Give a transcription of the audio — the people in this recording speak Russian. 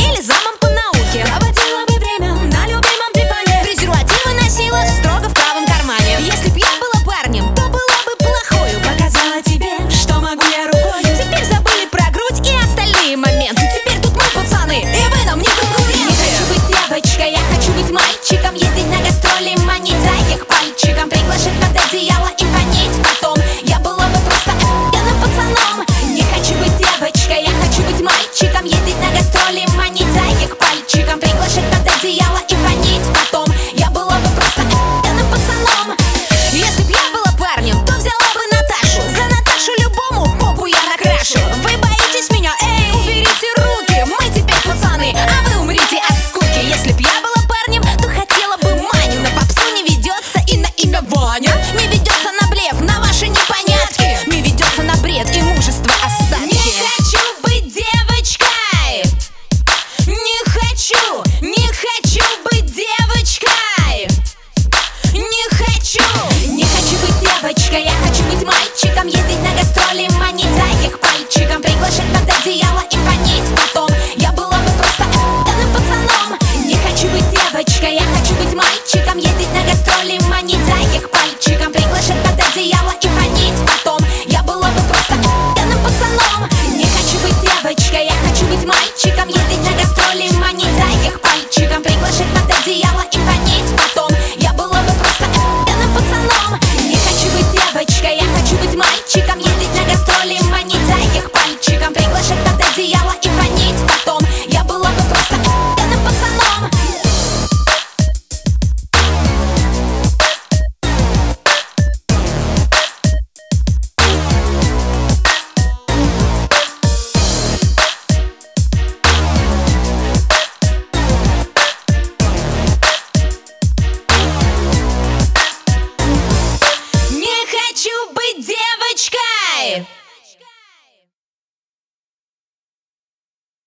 или замом по науке. Проводила бы время на любимом диване, Презервативы носила строго в правом кармане. Если б я была парнем, то была бы плохою. Показала тебе, что могу я рукой. Теперь забыли про грудь и остальные моменты. Теперь тут мы пацаны, и вы нам не конкуренты. Не хочу быть девочкой, я хочу быть мальчиком. Ездить на гастроли, манить за их пальчиком, приглашать под одеяло и понять потом. Я была бы просто охуенным пацаном. Не хочу быть девочкой, я хочу быть мальчиком. Ездить на гастроли, манить за их пальчиком, приглашать под одеяло и